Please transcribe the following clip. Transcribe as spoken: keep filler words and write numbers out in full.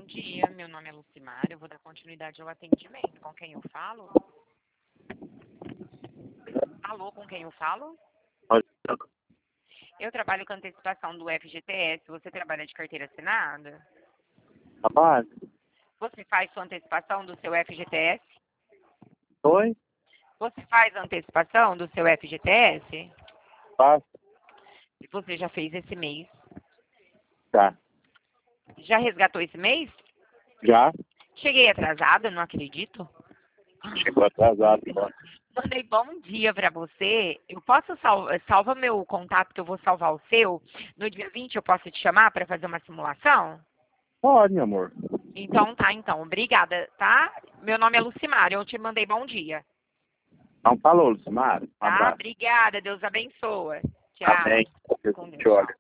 dia, meu nome é Lucimar, eu vou dar continuidade ao atendimento. Com quem eu falo? Alô, com quem eu falo? Eu trabalho com antecipação do F G T S, você trabalha de carteira assinada? Rapaz, Você faz sua antecipação do seu F G T S? oi? Você faz a antecipação do seu F G T S? Faço. Você já fez esse mês? Tá. Já resgatou esse mês? Já? Cheguei atrasada, não acredito. Chegou atrasado. Ó. Mandei bom dia pra você. Eu posso salvar, salva meu contato que eu vou salvar o seu. No dia vinte eu posso te chamar pra fazer uma simulação? Pode, meu amor. Então tá, então. Obrigada, tá? Meu nome é Lucimar, eu te mandei bom dia. Então falou, Lucimar. Um Tá? abraço. Obrigada, Deus abençoe. Tchau. Amém. Com Deus, Te olha. tchau.